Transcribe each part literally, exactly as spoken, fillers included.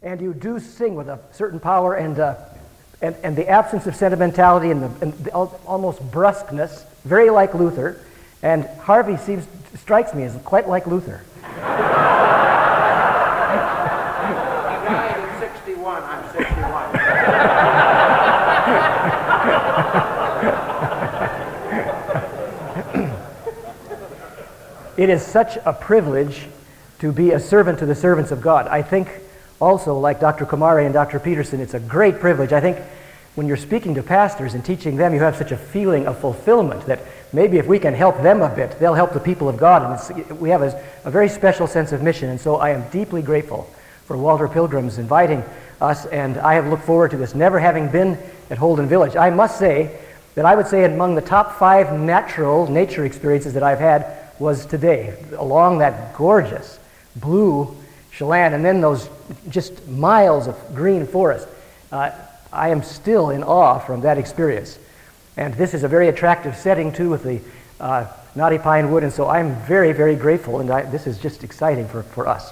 and you do sing with a certain power and uh, and, and the absence of sentimentality and the, and the al- almost brusqueness, very like Luther. And Harvey seems strikes me as quite like Luther. I died at sixty-one. I'm sixty-one. It is such a privilege to be a servant to the servants of God. I think also, like Doctor Kumari and Doctor Peterson, it's a great privilege. I think when you're speaking to pastors and teaching them, you have such a feeling of fulfillment that maybe if we can help them a bit, they'll help the people of God. And it's, we have a, a very special sense of mission. And so I am deeply grateful for Walter Pilgrim's inviting us, and I have looked forward to this, never having been at Holden Village. I must say that I would say among the top five natural nature experiences that I've had was today, along that gorgeous blue Chelan, and then those just miles of green forest. Uh, I am still in awe from that experience. And this is a very attractive setting, too, with the uh, knotty pine wood, and so I'm very, very grateful, and I, this is just exciting for, for us.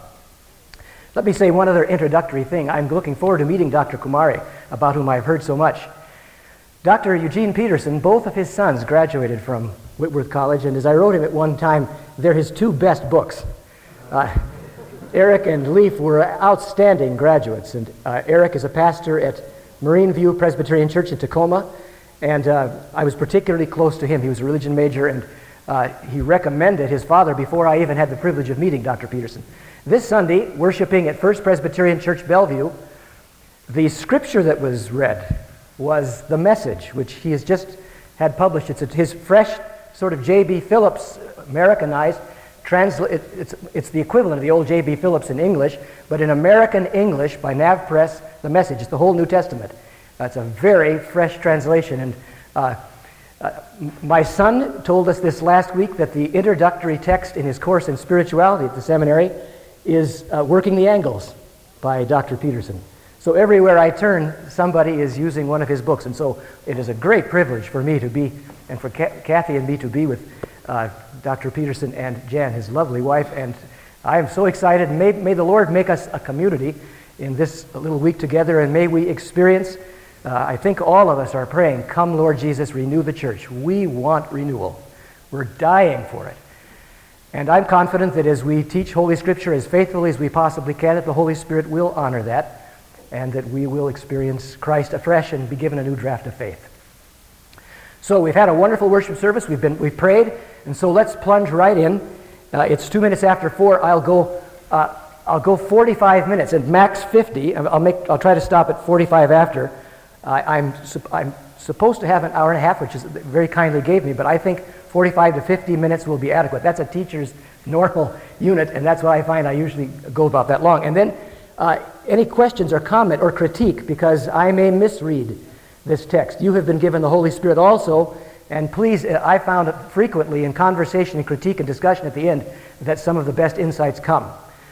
Let me say one other introductory thing. I'm looking forward to meeting Doctor Kumari, about whom I've heard so much. Doctor Eugene Peterson, both of his sons graduated from Whitworth College, and as I wrote him at one time, they're his two best books. Uh, Eric and Leif were outstanding graduates, and uh, Eric is a pastor at Marine View Presbyterian Church in Tacoma, and uh, I was particularly close to him. He was a religion major, and uh, he recommended his father before I even had the privilege of meeting Doctor Peterson. This Sunday, worshiping at First Presbyterian Church Bellevue, the scripture that was read was The Message, which he has just had published. It's a, his fresh sort of J B. Phillips, Americanized, transla- it, it's, it's the equivalent of the old J B. Phillips in English, but in American English by Nav Press, The Message. It's the whole New Testament. Uh, it's a very fresh translation. And uh, uh, my son told us this last week that the introductory text in his course in spirituality at the seminary is uh, Working the Angles by Doctor Peterson. So everywhere I turn, somebody is using one of his books, and so it is a great privilege for me to be, and for Kathy and me to be with uh, Doctor Peterson and Jan, his lovely wife, and I am so excited. May, may the Lord make us a community in this little week together, and may we experience, uh, I think all of us are praying, come Lord Jesus, renew the church. We want renewal. We're dying for it. And I'm confident that as we teach Holy Scripture as faithfully as we possibly can, that the Holy Spirit will honor that, and that we will experience Christ afresh and be given a new draft of faith. So we've had a wonderful worship service. We've been we've prayed, and so let's plunge right in. Uh, it's two minutes after four. I'll go uh, I'll go forty-five minutes, and max fifty. I'll make I'll try to stop at forty-five after. Uh, I'm I'm supposed to have an hour and a half, which is very kindly gave me, but I think forty-five to fifty minutes will be adequate. That's a teacher's normal unit, and that's what I find. I usually go about that long, and then. Uh, any questions or comment or critique, because I may misread this text. You have been given the Holy Spirit also, and please, uh, I found it frequently in conversation and critique and discussion at the end that some of the best insights come.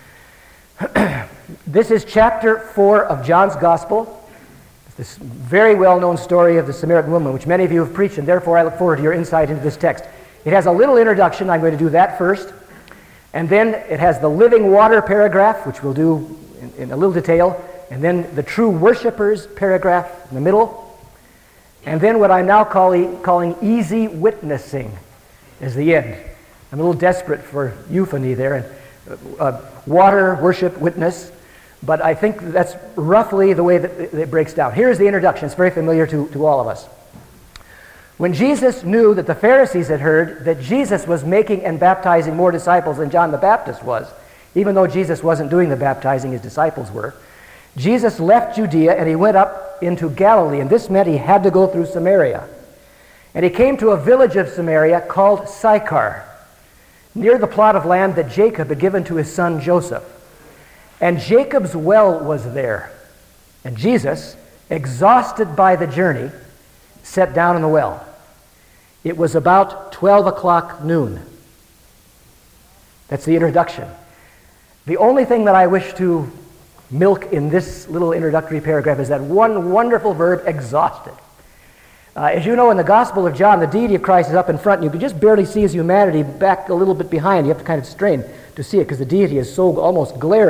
This is chapter four of John's Gospel, this very well-known story of the Samaritan woman, which many of you have preached, and therefore I look forward to your insight into this text. It has a little introduction. I'm going to do that first, and then it has the living water paragraph, which we'll do In, in a little detail, and then the true worshipers paragraph in the middle, and then what I'm now calling, calling easy witnessing is the end. I'm a little desperate for euphony there, and uh, water, worship, witness, but I think that's roughly the way that it breaks down. Here's the introduction. It's very familiar to, to all of us. When Jesus knew that the Pharisees had heard that Jesus was making and baptizing more disciples than John the Baptist was, even though Jesus wasn't doing the baptizing, his disciples were, Jesus left Judea and he went up into Galilee, and this meant he had to go through Samaria. And he came to a village of Samaria called Sychar, near the plot of land that Jacob had given to his son Joseph. And Jacob's well was there. And Jesus, exhausted by the journey, sat down in the well. It was about twelve o'clock noon. That's the introduction. The only thing that I wish to milk in this little introductory paragraph is that one wonderful verb, exhausted. Uh, as you know, in the Gospel of John, the deity of Christ is up in front, and you can just barely see his humanity back a little bit behind. You have to kind of strain to see it because the deity is so almost glaring.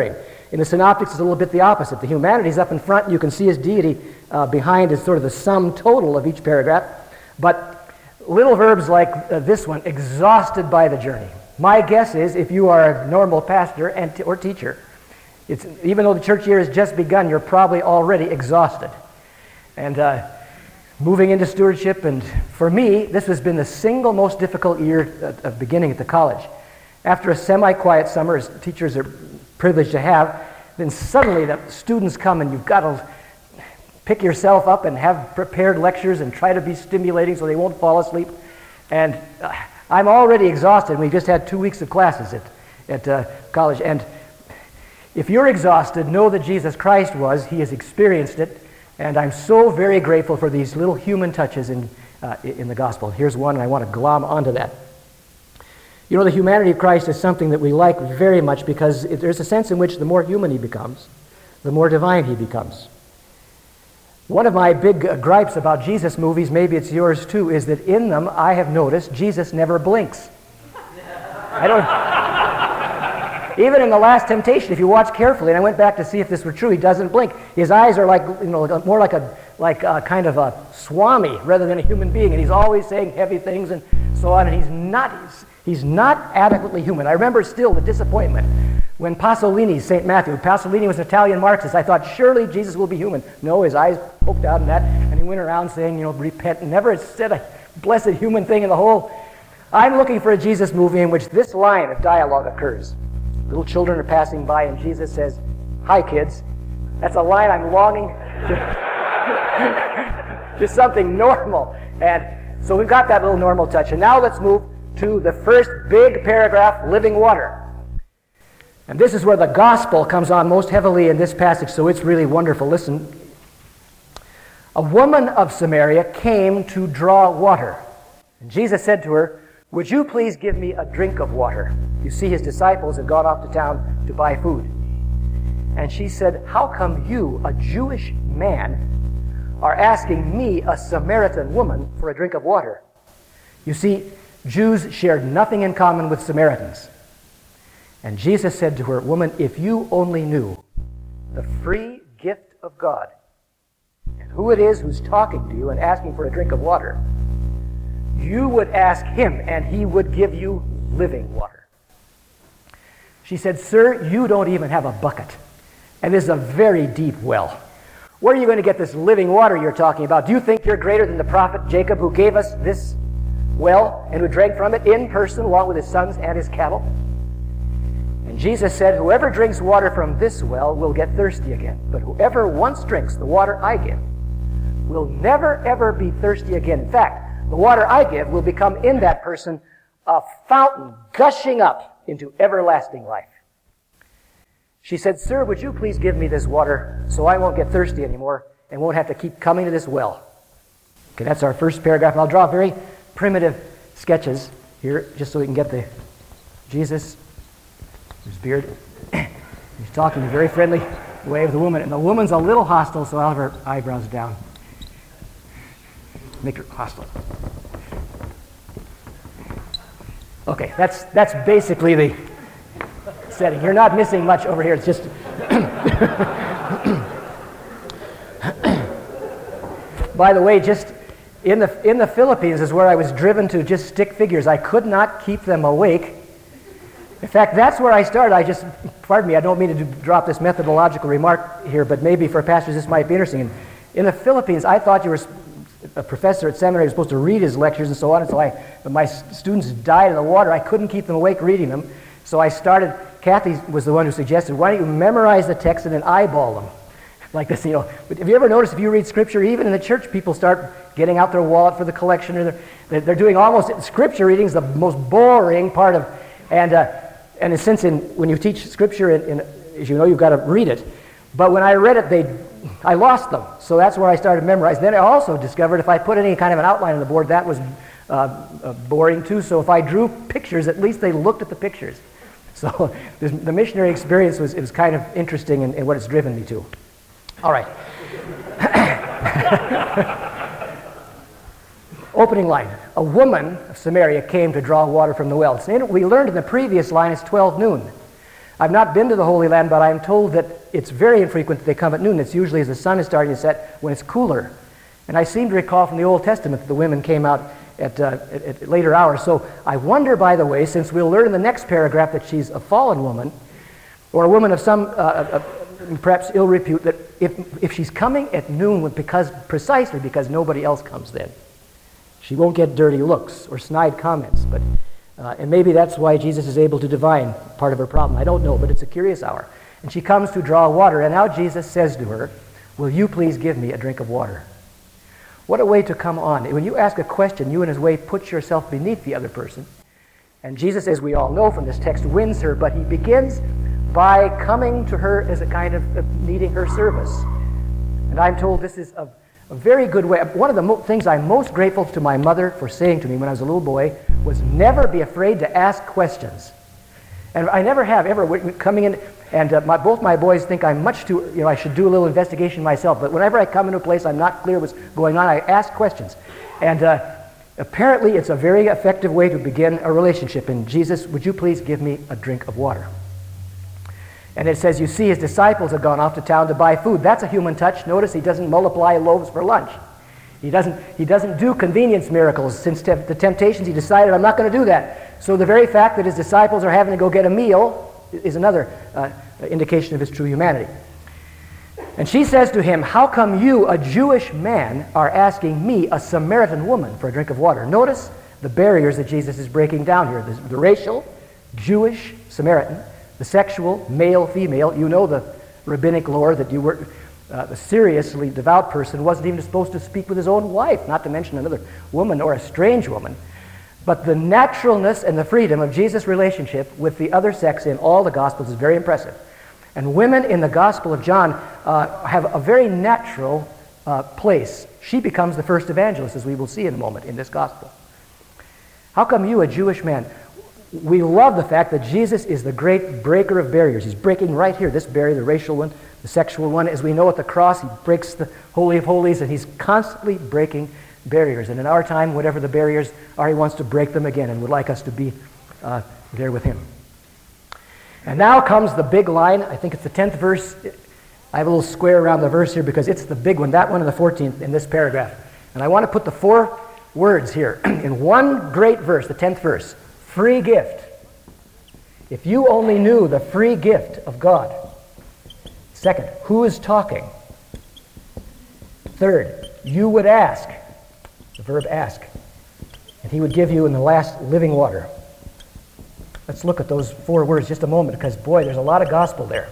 in the Synoptics, it's a little bit the opposite. The humanity is up in front, and you can see his deity uh, behind is sort of the sum total of each paragraph. But little verbs like uh, this one, exhausted by the journey. My guess is if you are a normal pastor and t- or teacher, it's, even though the church year has just begun, you're probably already exhausted. And uh, moving into stewardship, and for me, this has been the single most difficult year of beginning at the college. After a semi-quiet summer, as teachers are privileged to have, then suddenly the students come and you've got to pick yourself up and have prepared lectures and try to be stimulating so they won't fall asleep. And uh, I'm already exhausted. We just had two weeks of classes at, at uh, college. And if you're exhausted, know that Jesus Christ was. He has experienced it. And I'm so very grateful for these little human touches in, uh, in the gospel. Here's one, and I want to glom onto that. You know, the humanity of Christ is something that we like very much because it, there's a sense in which the more human he becomes, the more divine he becomes. One of my big uh, gripes about Jesus movies, maybe it's yours too, is that in them I have noticed Jesus never blinks. I don't... Even in The Last Temptation, if you watch carefully, and I went back to see if this were true, he doesn't blink. His eyes are like, you know, more like a like a kind of a swami rather than a human being, and he's always saying heavy things and so on, and he's not... He's, He's not adequately human. I remember still the disappointment when Pasolini, Saint Matthew, Pasolini was an Italian Marxist. I thought, surely Jesus will be human. No, his eyes poked out and that, and he went around saying, you know, repent, and never said a blessed human thing in the whole. I'm looking for a Jesus movie in which this line of dialogue occurs. Little children are passing by, and Jesus says, "Hi, kids." That's a line I'm longing to, to something normal. And so we've got that little normal touch. And now let's move to the first big paragraph, living water. And this is where the gospel comes on most heavily in this passage, so it's really wonderful. Listen. A woman of Samaria came to draw water. And Jesus said to her, "Would you please give me a drink of water?" You see, his disciples had gone off to town to buy food. And she said, "How come you, a Jewish man, are asking me, a Samaritan woman, for a drink of water?" You see, Jews shared nothing in common with Samaritans. And Jesus said to her, "Woman, if you only knew the free gift of God and who it is who's talking to you and asking for a drink of water, you would ask him and he would give you living water." She said, "Sir, you don't even have a bucket, and this is a very deep well. Where are you going to get this living water you're talking about? Do you think you're greater than the prophet Jacob, who gave us this well and who drank from it in person along with his sons and his cattle?" And Jesus said, "Whoever drinks water from this well will get thirsty again. But whoever once drinks the water I give will never ever be thirsty again. In fact, the water I give will become in that person a fountain gushing up into everlasting life." She said, "Sir, would you please give me this water so I won't get thirsty anymore and won't have to keep coming to this well?" Okay, that's our first paragraph. And I'll draw very primitive sketches here, just so we can get the Jesus, his beard. He's talking in a very friendly way with the woman, and the woman's a little hostile, so I'll have her eyebrows down. Make her hostile. Okay, that's that's basically the setting. You're not missing much over here. It's just by the way, just In the in the Philippines is where I was driven to just stick figures. I could not keep them awake. In fact, that's where I started. I just, pardon me, I don't mean to do, drop this methodological remark here, but maybe for pastors this might be interesting. In, in the Philippines, I thought you were a professor at seminary was supposed to read his lectures and so on, and so I, but my students died in the water. I couldn't keep them awake reading them, so I started. Kathy was the one who suggested, "Why don't you memorize the text and then eyeball them?" Like this, you know. But have you ever noticed if you read Scripture, even in the church, people start getting out their wallet for the collection, or they're, they're doing almost, Scripture reading is the most boring part of, and uh, and since in when you teach Scripture, in, in, as you know, you've got to read it. But when I read it, they, I lost them. So that's where I started memorizing. Then I also discovered if I put any kind of an outline on the board, that was uh, uh, boring too. So if I drew pictures, at least they looked at the pictures. So this, the missionary experience was, it was kind of interesting in, in what it's driven me to. All right. Opening line. A woman of Samaria came to draw water from the well. So we learned in the previous line it's twelve noon. I've not been to the Holy Land, but I'm told that it's very infrequent that they come at noon. It's usually as the sun is starting to set when it's cooler. And I seem to recall from the Old Testament that the women came out at, uh, at, at later hours. So I wonder, by the way, since we'll learn in the next paragraph that she's a fallen woman, or a woman of some uh, uh, perhaps ill repute, that if, if she's coming at noon because, precisely because nobody else comes then, she won't get dirty looks or snide comments. But Uh, and maybe that's why Jesus is able to divine part of her problem. I don't know, but it's a curious hour. And she comes to draw water, and now Jesus says to her, "Will you please give me a drink of water?" What a way to come on. When you ask a question, you in his way put yourself beneath the other person. And Jesus, as we all know from this text, wins her, but he begins by coming to her as a kind of, of needing her service. And I'm told this is a, a very good way. One of the mo- things I'm most grateful to my mother for saying to me when I was a little boy was never be afraid to ask questions. And I never have ever coming in, and uh, my, both my boys think I'm much too, you know, I should do a little investigation myself. But whenever I come into a place I'm not clear what's going on, I ask questions. And uh, apparently it's a very effective way to begin a relationship. And Jesus, would you please give me a drink of water? And it says, you see, his disciples have gone off to town to buy food. That's a human touch. Notice he doesn't multiply loaves for lunch. He doesn't, he doesn't do convenience miracles. Since te- the temptations, he decided, I'm not going to do that. So the very fact that his disciples are having to go get a meal is another uh, indication of his true humanity. And she says to him, how come you, a Jewish man, are asking me, a Samaritan woman, for a drink of water? Notice the barriers that Jesus is breaking down here. The, the racial, Jewish, Samaritan, the sexual, male, female. You know the rabbinic lore that you were... Uh, a seriously devout person wasn't even supposed to speak with his own wife, not to mention another woman or a strange woman. But the naturalness and the freedom of Jesus' relationship with the other sex in all the Gospels is very impressive. And women in the Gospel of John uh, have a very natural uh, place. She becomes the first evangelist, as we will see in a moment in this Gospel. How come you, a Jewish man? We love the fact that Jesus is the great breaker of barriers. He's breaking right here, this barrier, the racial one, the sexual one. As we know at the cross, he breaks the Holy of Holies, and he's constantly breaking barriers. And in our time, whatever the barriers are, he wants to break them again and would like us to be uh, there with him. And now comes the big line. I think it's the tenth verse. I have a little square around the verse here because it's the big one, that one and the fourteenth in this paragraph. And I want to put the four words here in one great verse, the tenth verse. Free gift. If you only knew the free gift of God. Second, who is talking? Third, you would ask. The verb ask. And he would give you in the last living water. Let's look at those four words just a moment because, boy, there's a lot of gospel there.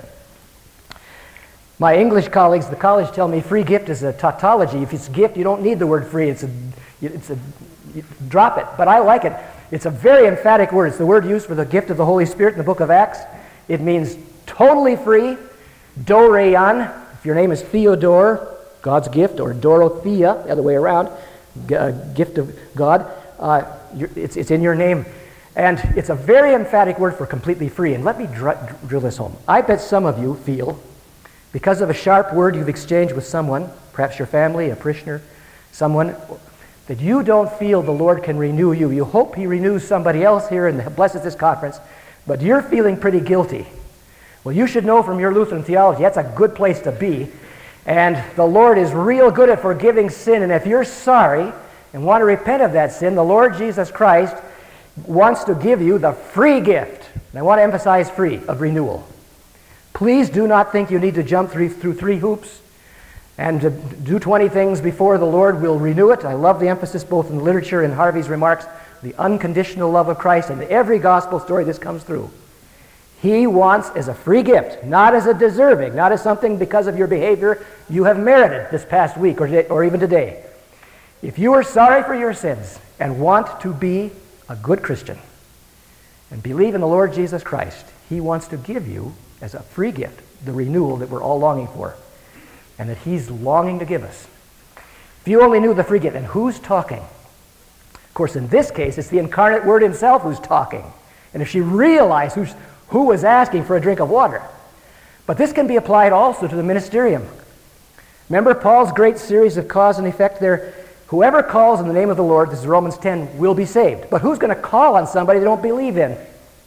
My English colleagues, the college, tell me free gift is a tautology. If it's a gift, you don't need the word free. It's a, it's a, you drop it. But I like it. It's a very emphatic word. It's the word used for the gift of the Holy Spirit in the book of Acts. It means totally free, dorean. If your name is Theodore, God's gift, or Dorothea, the other way around, uh, gift of God, uh, it's, it's in your name. And it's a very emphatic word for completely free. And let me dr- drill this home. I bet some of you feel, because of a sharp word you've exchanged with someone, perhaps your family, a parishioner, someone, that you don't feel the Lord can renew you. You hope he renews somebody else here and blesses this conference, but you're feeling pretty guilty. Well, you should know from your Lutheran theology, that's a good place to be. And the Lord is real good at forgiving sin, and if you're sorry and want to repent of that sin, the Lord Jesus Christ wants to give you the free gift. And I want to emphasize free, of renewal. Please do not think you need to jump through, through three hoops and to do twenty things before the Lord will renew it. I love the emphasis both in the literature and Harvey's remarks, the unconditional love of Christ, and every gospel story this comes through. He wants as a free gift, not as a deserving, not as something because of your behavior you have merited this past week or, today, or even today. If you are sorry for your sins and want to be a good Christian and believe in the Lord Jesus Christ, he wants to give you as a free gift the renewal that we're all longing for and that he's longing to give us. If you only knew the free gift, and who's talking? Of course, in this case, it's the incarnate Word himself who's talking. And if she realized who's, who was asking for a drink of water. But this can be applied also to the ministerium. Remember Paul's great series of cause and effect there? Whoever calls in the name of the Lord, this is Romans ten, will be saved. But who's going to call on somebody they don't believe in?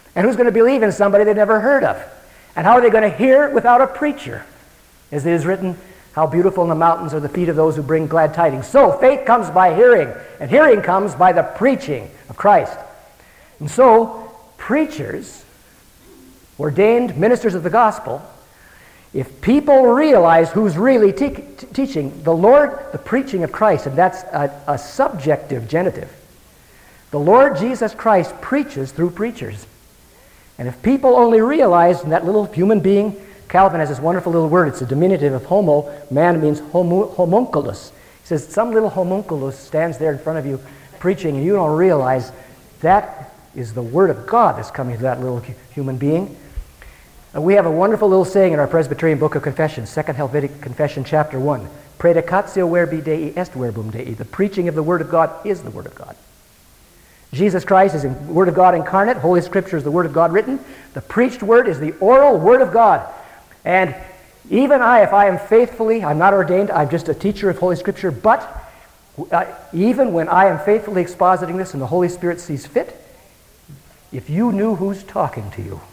And who's going to believe in somebody they've never heard of? And how are they going to hear without a preacher? As it is written, how beautiful in the mountains are the feet of those who bring glad tidings. So faith comes by hearing, and hearing comes by the preaching of Christ. And so preachers, ordained ministers of the gospel, if people realize who's really te- t- teaching, the Lord, the preaching of Christ, and that's a, a subjective genitive. The Lord Jesus Christ preaches through preachers. And if people only realize, and that little human being, Calvin has this wonderful little word, it's a diminutive of homo, man means homo, homunculus. He says some little homunculus stands there in front of you preaching, and you don't realize that is the word of God that's coming to that little human being. And we have a wonderful little saying in our Presbyterian Book of Confession, Second Helvetic Confession, chapter one. Predicatio verbi Dei est verbum Dei. The preaching of the Word of God is the Word of God. Jesus Christ is the Word of God incarnate. Holy Scripture is the Word of God written. The preached Word is the oral Word of God. And even I, if I am faithfully, I'm not ordained, I'm just a teacher of Holy Scripture, but uh, even when I am faithfully expositing this and the Holy Spirit sees fit, if you knew who's talking to you.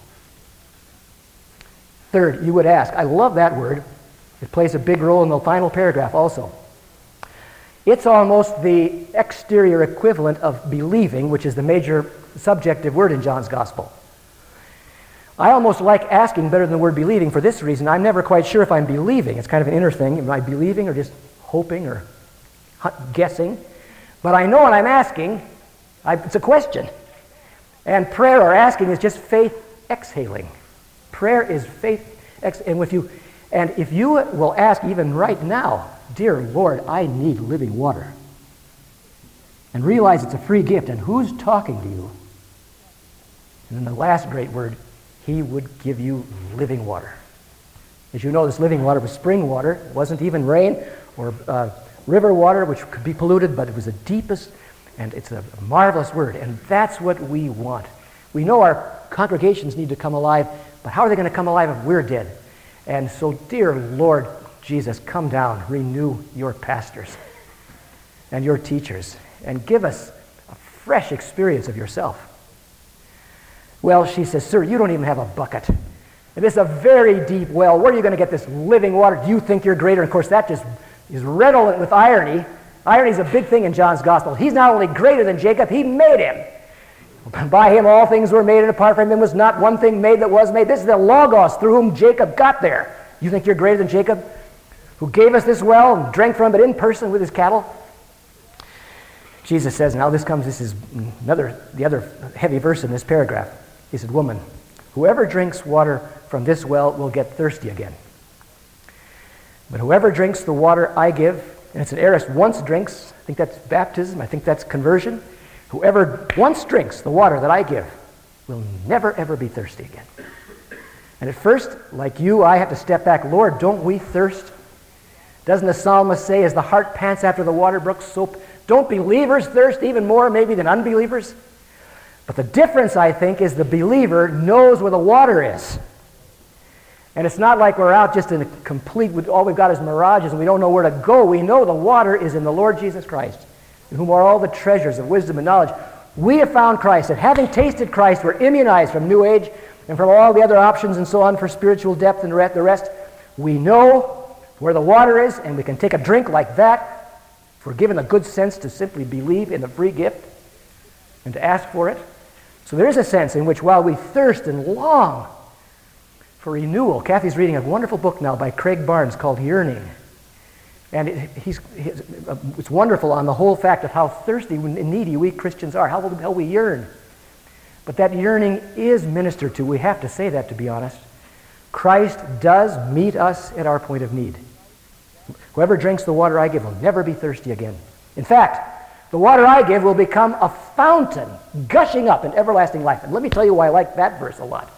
Third, you would ask, I love that word. It plays a big role in the final paragraph also. It's almost the exterior equivalent of believing, which is the major subjective word in John's Gospel. I almost like asking better than the word believing for this reason. I'm never quite sure if I'm believing. It's kind of an inner thing. Am I believing or just hoping or guessing? But I know when I'm asking, I, it's a question. And prayer or asking is just faith exhaling. Prayer is faith ex- and if you and if you will ask even right now, dear Lord, I need living water. And realize it's a free gift, and who's talking to you? And then the last great word, He would give you living water. As you know, this living water was spring water. It wasn't even rain or uh, river water, which could be polluted, but it was the deepest, and it's a marvelous word. And that's what we want. We know our congregations need to come alive, but how are they going to come alive if we're dead? And so, dear Lord Jesus, come down, renew your pastors and your teachers, and give us a fresh experience of yourself. Well, she says, sir, you don't even have a bucket. And this is a very deep well. Where are you going to get this living water? Do you think you're greater? And of course, that just is redolent with irony. Irony is a big thing in John's Gospel. He's not only greater than Jacob, he made him. By him all things were made, and apart from him was not one thing made that was made. This is the Logos through whom Jacob got there. You think you're greater than Jacob, who gave us this well and drank from it in person with his cattle? Jesus says, now this comes, this is another, the other heavy verse in this paragraph. He said, woman, whoever drinks water from this well will get thirsty again. But whoever drinks the water I give, and it's an aorist, once drinks, I think that's baptism, I think that's conversion. Whoever once drinks the water that I give will never, ever be thirsty again. And at first, like you, I have to step back. Lord, don't we thirst? Doesn't the psalmist say, as the hart pants after the water brooks, so don't believers thirst even more maybe than unbelievers? But the difference, I think, is the believer knows where the water is. And it's not like we're out just in a complete, all we've got is mirages and we don't know where to go. We know the water is in the Lord Jesus Christ, in whom are all the treasures of wisdom and knowledge. We have found Christ, and having tasted Christ, we're immunized from New Age and from all the other options and so on for spiritual depth and the rest. We know where the water is, and we can take a drink like that if we're given the good sense to simply believe in the free gift and to ask for it. So there is a sense in which while we thirst and long for renewal, Kathy's reading a wonderful book now by Craig Barnes called Yearning. And it, he's, he's, it's wonderful on the whole fact of how thirsty and needy we Christians are, how, how we yearn. But that yearning is ministered to. We have to say that, to be honest. Christ does meet us at our point of need. Whoever drinks the water I give will never be thirsty again. In fact, the water I give will become a fountain gushing up in everlasting life. And let me tell you why I like that verse a lot.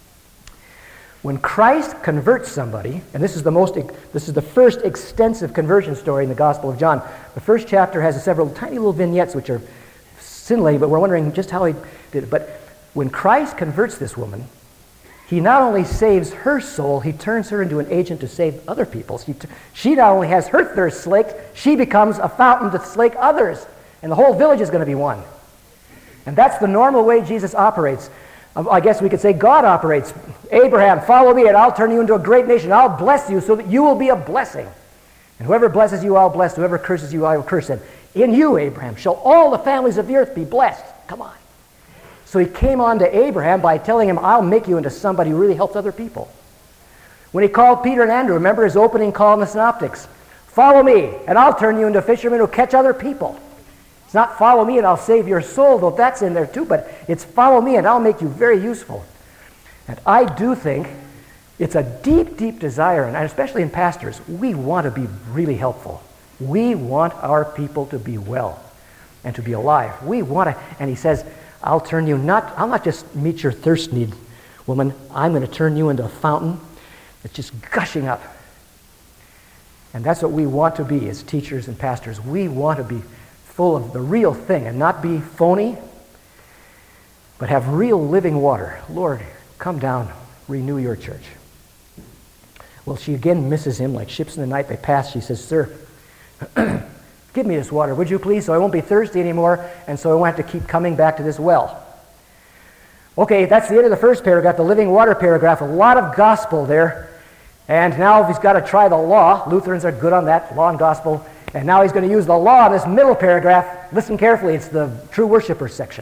When Christ converts somebody, and this is the most, this is the first extensive conversion story in the Gospel of John. The first chapter has several tiny little vignettes which are scintillating, but we're wondering just how he did it. But when Christ converts this woman, he not only saves her soul, he turns her into an agent to save other people's. He t- she not only has her thirst slaked, she becomes a fountain to slake others, and the whole village is going to be one. And that's the normal way Jesus operates. I guess we could say God operates. Abraham, follow me, and I'll turn you into a great nation. I'll bless you so that you will be a blessing. And whoever blesses you, I'll bless. Whoever curses you, I will curse him. In you, Abraham, shall all the families of the earth be blessed. Come on. So he came on to Abraham by telling him, I'll make you into somebody who really helps other people. When he called Peter and Andrew, remember his opening call in the Synoptics? Follow me, and I'll turn you into fishermen who catch other people. It's not follow me and I'll save your soul, though that's in there too, but it's follow me and I'll make you very useful. And I do think it's a deep, deep desire, and especially in pastors, we want to be really helpful. We want our people to be well and to be alive. We want to, and he says, I'll turn you not, I'll not just meet your thirst need, woman. I'm going to turn you into a fountain that's just gushing up. And that's what we want to be as teachers and pastors. We want to be full of the real thing and not be phony, but have real living water. Lord, come down, renew your church. Well, she again misses him like ships in the night. They pass. She says, sir, give me this water, would you please, so I won't be thirsty anymore, and so I won't have to keep coming back to this well. Okay, that's the end of the first paragraph, the living water paragraph. A lot of gospel there. And now he's got to try the law. Lutherans are good on that, law and gospel. And now he's going to use the law in this middle paragraph. Listen carefully, it's the true worshiper section.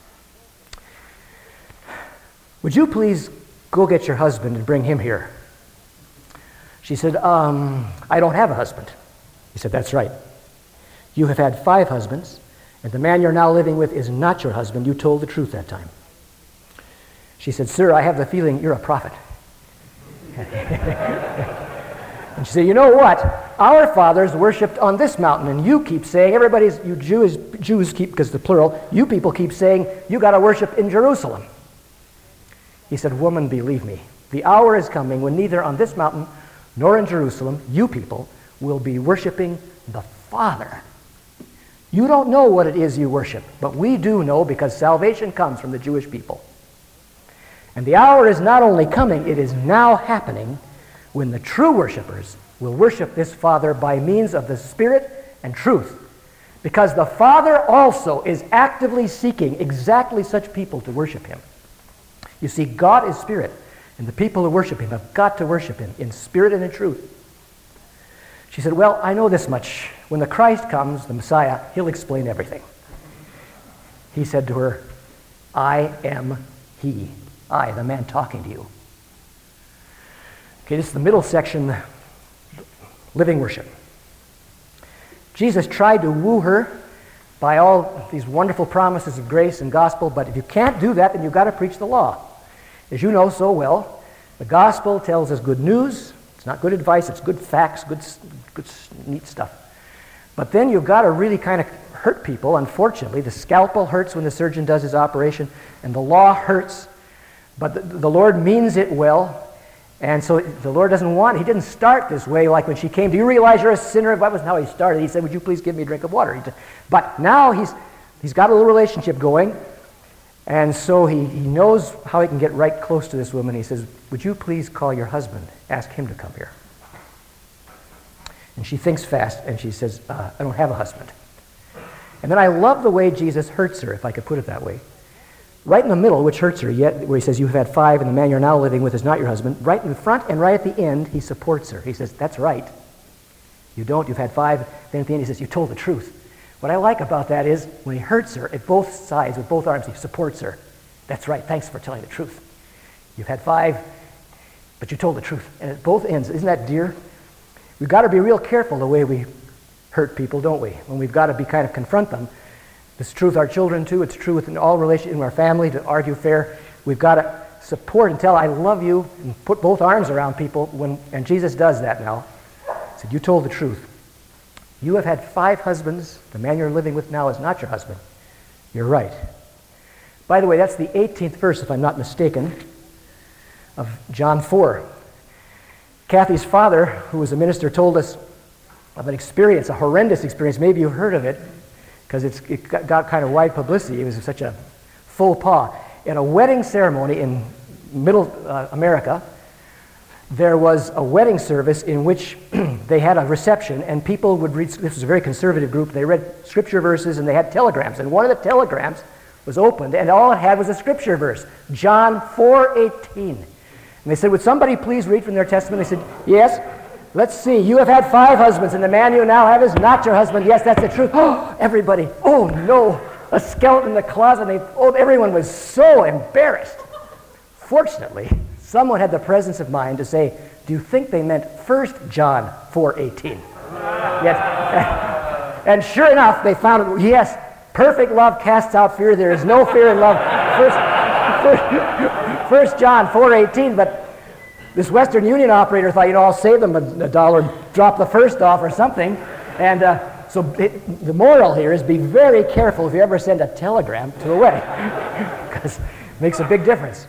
Would you please go get your husband and bring him here? She said, um, I don't have a husband. He said, that's right. You have had five husbands, and the man you're now living with is not your husband. You told the truth that time. She said, sir, I have the feeling you're a prophet. And she said, you know what? Our fathers worshipped on this mountain, and you keep saying, everybody's, you Jews, Jews keep, because the plural, you people keep saying, you got to worship in Jerusalem. He said, woman, believe me, the hour is coming when neither on this mountain nor in Jerusalem, you people will be worshiping the Father. You don't know what it is you worship, but we do know because salvation comes from the Jewish people. And the hour is not only coming, it is now happening when the true worshipers will worship this Father by means of the Spirit and truth. Because the Father also is actively seeking exactly such people to worship him. You see, God is Spirit, and the people who worship him have got to worship him in spirit and in truth. She said, well, I know this much. When the Christ comes, the Messiah, he'll explain everything. He said to her, I am he. I, the man talking to you. Okay, this is the middle section, living worship. Jesus tried to woo her by all these wonderful promises of grace and gospel, but if you can't do that, then you've got to preach the law. As you know so well, the gospel tells us good news. It's not good advice, it's good facts, good, good neat stuff. But then you've got to really kind of hurt people, unfortunately. The scalpel hurts when the surgeon does his operation, and the law hurts. But the, the Lord means it well, and so the Lord doesn't want it. He didn't start this way like when she came. Do you realize you're a sinner? That wasn't how he started. He said, would you please give me a drink of water? He did. But now he's he's got a little relationship going, and so he, he knows how he can get right close to this woman. He says, would you please call your husband? Ask him to come here. And she thinks fast, and she says, uh, I don't have a husband. And then I love the way Jesus hurts her, if I could put it that way. Right in the middle, which hurts her, yet where he says, you have had five, and the man you're now living with is not your husband. Right in the front and right at the end, he supports her. He says, that's right. You don't, you've had five. Then at the end, he says, you told the truth. What I like about that is, when he hurts her, at both sides, with both arms, he supports her. That's right, thanks for telling the truth. You've had five, but you told the truth. And at both ends, isn't that dear? We've got to be real careful the way we hurt people, don't we? When we've got to be kind of confront them. It's true with our children, too. It's true within all relations, in our family, to argue fair. We've got to support and tell, I love you, and put both arms around people. When, and Jesus does that now. He said, you told the truth. You have had five husbands. The man you're living with now is not your husband. You're right. By the way, that's the eighteenth verse, if I'm not mistaken, of John four. Kathy's father, who was a minister, told us of an experience, a horrendous experience. Maybe you've heard of it, because it got, got kind of wide publicity. It was such a faux pas. At a wedding ceremony in middle uh, America, there was a wedding service in which they had a reception, and people would read, this was a very conservative group, they read scripture verses, and they had telegrams. And one of the telegrams was opened, and all it had was a scripture verse, John four eighteen. And they said, would somebody please read from their testimony? They said, yes. Let's see, you have had five husbands, and the man you now have is not your husband. Yes, that's the truth. Oh, everybody, oh no, a skeleton in the closet. And they, oh, everyone was so embarrassed. Fortunately, someone had the presence of mind to say, do you think they meant First John four eighteen? Yes. And sure enough, they found, yes, perfect love casts out fear. There is no fear in love. First, first, First John four eighteen, but this Western Union operator thought, you know, I'll save them a, a dollar, drop the first off or something. And uh, so it, the moral here is be very careful if you ever send a telegram to a wedding, because it makes a big difference.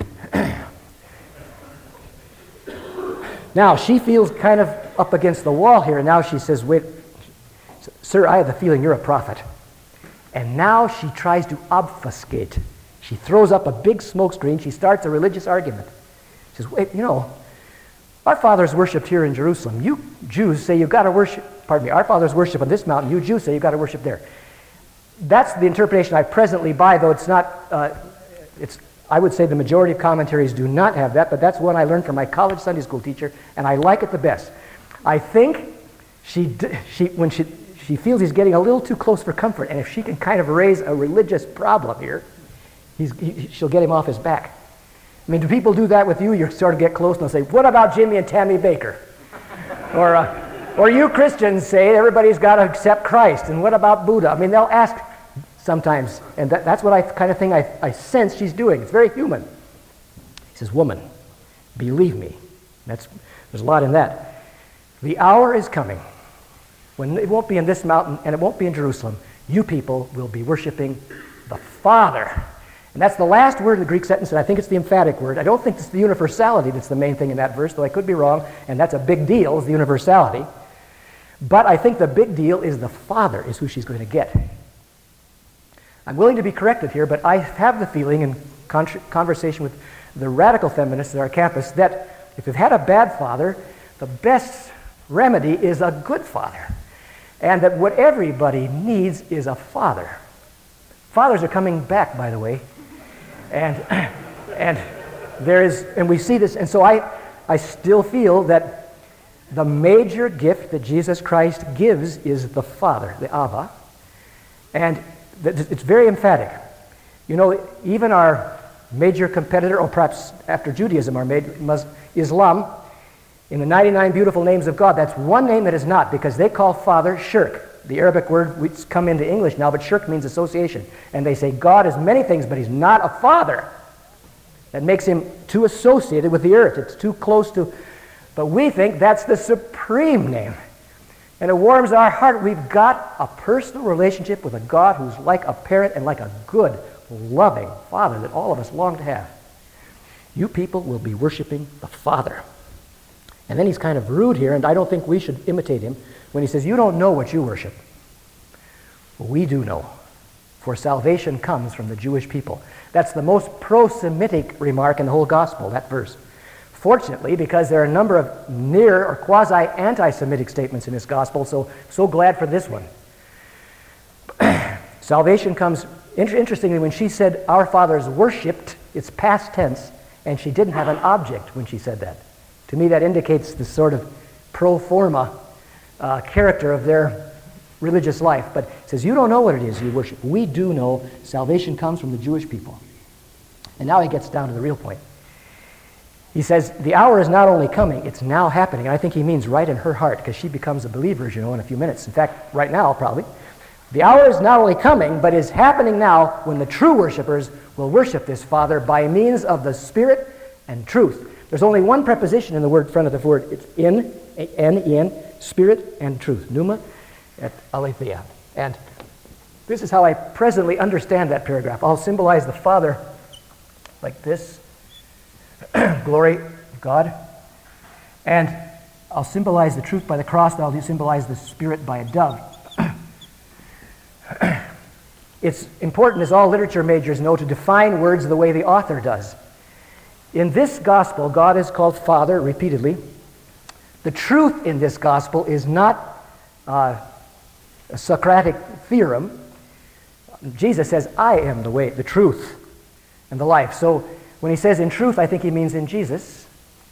Now, she feels kind of up against the wall here, and now she says, wait, sir, I have the feeling you're a prophet. And now she tries to obfuscate. She throws up a big smoke screen. She starts a religious argument. She says, wait, you know, our fathers worshipped here in Jerusalem. You Jews say you've got to worship, pardon me, our fathers worship on this mountain. You Jews say you've got to worship there. That's the interpretation I presently buy, though it's not, uh, it's, I would say the majority of commentaries do not have that, but that's one I learned from my college Sunday school teacher, and I like it the best. I think she, she when she, she feels he's getting a little too close for comfort, and if she can kind of raise a religious problem here, he's, he, she'll get him off his back. I mean, do people do that with you? You sort of get close and they'll say, what about Jimmy and Tammy Baker? or, uh, or you Christians say everybody's got to accept Christ, and what about Buddha? I mean, they'll ask sometimes, and that, that's what I kind of thing I, I sense she's doing. It's very human. He says, woman, believe me. That's, there's a lot in that. The hour is coming when it won't be in this mountain and it won't be in Jerusalem. You people will be worshiping the Father. And that's the last word in the Greek sentence, and I think it's the emphatic word. I don't think it's the universality that's the main thing in that verse, though I could be wrong, and that's a big deal, is the universality. But I think the big deal is the Father is who she's going to get. I'm willing to be corrected here, but I have the feeling in con- conversation with the radical feminists at our campus that if you've had a bad father, the best remedy is a good father. And that what everybody needs is a father. Fathers are coming back, by the way. And and there is, and we see this, and so I, I still feel that the major gift that Jesus Christ gives is the Father, the Ava. And it's very emphatic. You know, even our major competitor, or perhaps after Judaism, our major, Islam, in the ninety-nine beautiful names of God, that's one name that is not, because they call Father shirk. The Arabic word, it's come into English now, but shirk means association. And they say God is many things, but he's not a father. That makes him too associated with the earth. It's too close to, but we think that's the supreme name. And it warms our heart. We've got a personal relationship with a God who's like a parent and like a good, loving Father that all of us long to have. You people will be worshiping the Father. And then he's kind of rude here, and I don't think we should imitate him when he says, you don't know what you worship. Well, we do know, for salvation comes from the Jewish people. That's the most pro-Semitic remark in the whole gospel, that verse. Fortunately, because there are a number of near or quasi-anti-Semitic statements in this gospel, so so glad for this one. Salvation comes, inter- interestingly, when she said, our fathers worshipped, it's past tense, and she didn't have an object when she said that. To me, that indicates the sort of pro forma uh, character of their religious life. But it says, you don't know what it is you worship. We do know salvation comes from the Jewish people. And now he gets down to the real point. He says, the hour is not only coming, it's now happening. And I think he means right in her heart, because she becomes a believer, as you know, in a few minutes. In fact, right now, probably. The hour is not only coming, but is happening now when the true worshipers will worship this Father by means of the Spirit and truth. There's only one preposition in the word front of the word. It's in, N, in, Spirit and truth. Pneuma et aletheia. And this is how I presently understand that paragraph. I'll symbolize the Father like this. Glory of God. And I'll symbolize the truth by the cross, and I'll symbolize the Spirit by a dove. It's important, as all literature majors know, to define words the way the author does. In this gospel, God is called Father repeatedly. The truth in this gospel is not uh, a Socratic theorem. Jesus says, I am the way, the truth, and the life. So when he says in truth, I think he means in Jesus.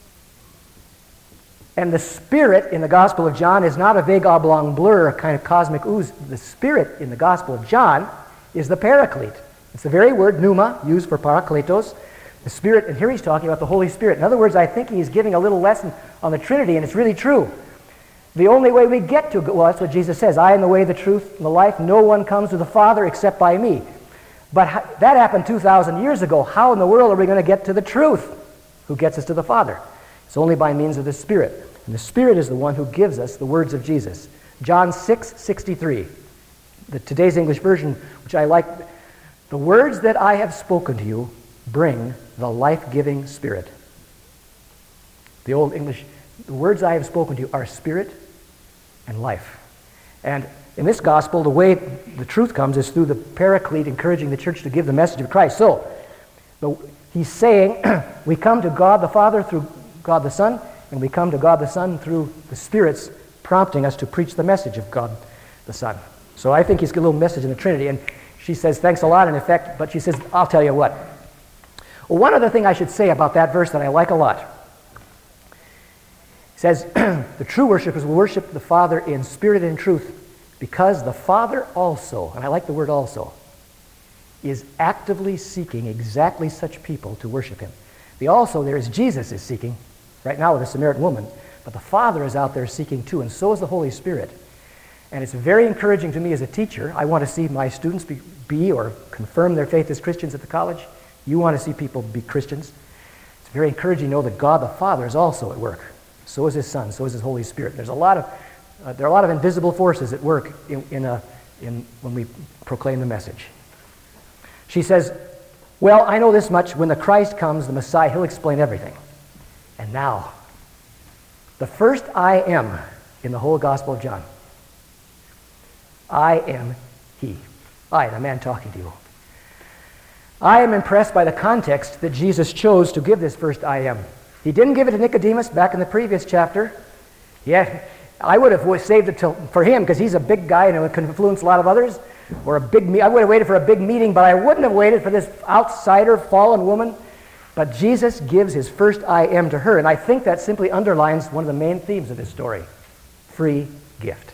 And the Spirit in the Gospel of John is not a vague oblong blur, a kind of cosmic ooze. The Spirit in the Gospel of John is the Paraclete. It's the very word pneuma, used for parakletos, the Spirit, and here he's talking about the Holy Spirit. In other words, I think he's giving a little lesson on the Trinity, and it's really true. The only way we get to, well, that's what Jesus says, I am the way, the truth, and the life. No one comes to the Father except by me. But that happened two thousand years ago. How in the world are we going to get to the truth? Who gets us to the Father? It's only by means of the Spirit. And the Spirit is the one who gives us the words of Jesus. John six sixty-three, the today's English version, which I like, the words that I have spoken to you bring the life-giving Spirit. The old English, the words I have spoken to you are Spirit and life. And in this gospel, the way the truth comes is through the Paraclete encouraging the church to give the message of Christ. So, the, he's saying, we come to God the Father through God the Son, and we come to God the Son through the Spirit's prompting us to preach the message of God the Son. So I think he's got a little message in the Trinity. And she says, thanks a lot, in effect, but she says, I'll tell you what. Well, one other thing I should say about that verse that I like a lot. It says, the true worshipers will worship the Father in spirit and truth, because the Father also, and I like the word also, is actively seeking exactly such people to worship him. The also there is Jesus is seeking, right now with the Samaritan woman, but the Father is out there seeking too, and so is the Holy Spirit. And it's very encouraging to me as a teacher. I want to see my students be, be or confirm their faith as Christians at the college. You want to see people be Christians. It's very encouraging to know that God the Father is also at work. So is his Son, so is his Holy Spirit. There's a lot of, uh, there are a lot of invisible forces at work in, in, a, in when we proclaim the message. She says, well, I know this much. When the Christ comes, the Messiah, he'll explain everything. And now, the first I am in the whole Gospel of John. I am he. I, the man talking to you. I am impressed by the context that Jesus chose to give this first I am. He didn't give it to Nicodemus back in the previous chapter. Yeah, I would have saved it till, for him because he's a big guy and it could influence a lot of others. Or a big, me- I would have waited for a big meeting, but I wouldn't have waited for this outsider, fallen woman. But Jesus gives his first I am to her, and I think that simply underlines one of the main themes of this story. Free gift.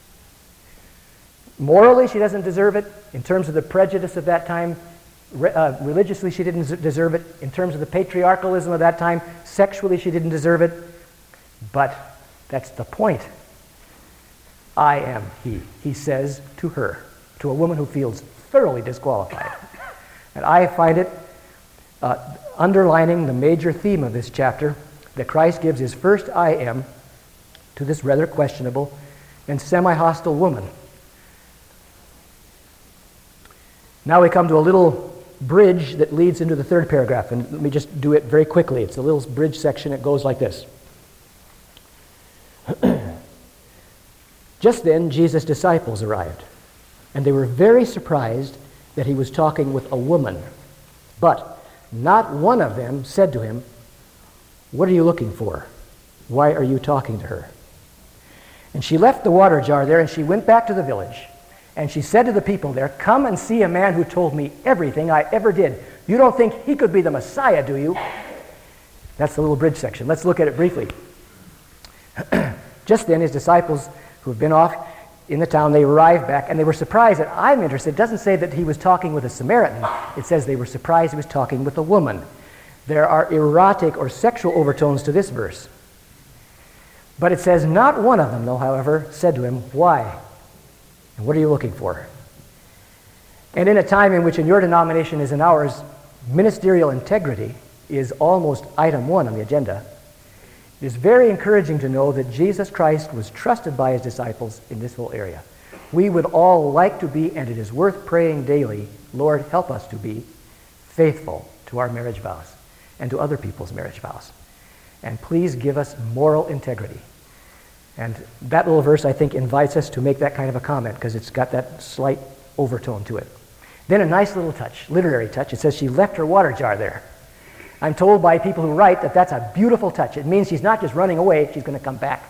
Morally, she doesn't deserve it. In terms of the prejudice of that time, re- uh, religiously, she didn't deserve it. In terms of the patriarchalism of that time, sexually, she didn't deserve it. But that's the point. I am he, he says to her, to a woman who feels thoroughly disqualified. And I find it uh, underlining the major theme of this chapter, that Christ gives his first I am to this rather questionable and semi-hostile woman. Now we come to a little bridge that leads into the third paragraph, and let me just do it very quickly. It's a little bridge section. It goes like this. Just then, Jesus' disciples arrived, and they were very surprised that he was talking with a woman. But not one of them said to him, "What are you looking for? Why are you talking to her?" And she left the water jar there, and she went back to the village. And she said to the people there, "Come and see a man who told me everything I ever did. You don't think he could be the Messiah, do you?" That's the little bridge section. Let's look at it briefly. Just then, his disciples, who have been off in the town, they arrived back, and they were surprised that I'm interested. It doesn't say that he was talking with a Samaritan. It says they were surprised he was talking with a woman. There are erotic or sexual overtones to this verse. But it says, not one of them, though, however, said to him, "Why? And what are you looking for?" And in a time in which in your denomination as in ours, ministerial integrity is almost item one on the agenda, it is very encouraging to know that Jesus Christ was trusted by his disciples in this whole area. We would all like to be, and it is worth praying daily, Lord, help us to be faithful to our marriage vows and to other people's marriage vows. And please give us moral integrity. And that little verse, I think, invites us to make that kind of a comment because it's got that slight overtone to it. Then a nice little touch, literary touch. It says she left her water jar there. I'm told by people who write that that's a beautiful touch. It means she's not just running away, she's going to come back.